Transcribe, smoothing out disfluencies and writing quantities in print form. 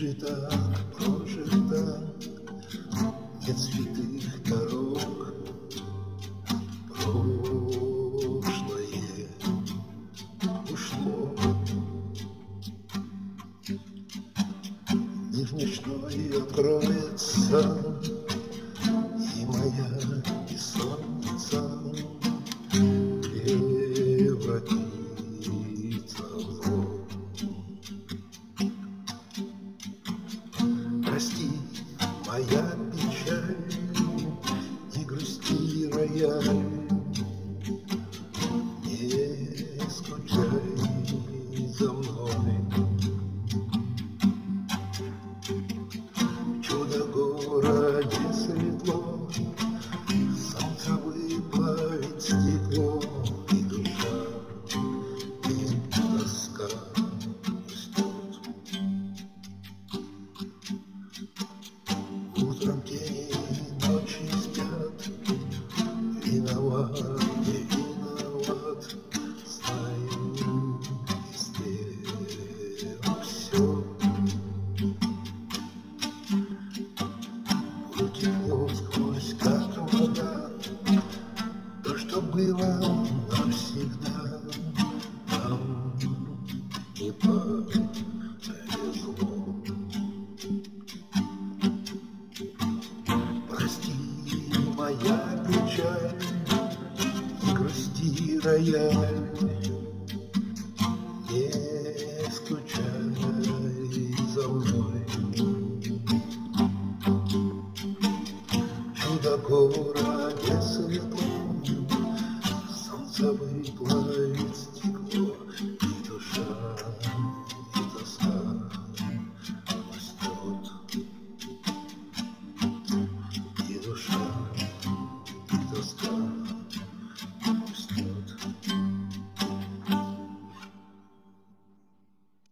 Пережито, прожито, нет святых дорог. Прошлое ушло, мир ночной откроется, и моя, и солнце превратится в ров. Прости, моя печаль, не грусти, рояль, не скучай за мной. В чудо-городе светло, солнце выплавит стекло, и душа, и тоска растет. Утром тени ночи спят, виноват, не виноват, знаю, сделал все. Утекло сквозь, как вода, то, что было навсегда, нам не повезло. Прости, моя печаль, не грусти, рояль, не скучай за мной. В чудо-городе светло, солнце выплывет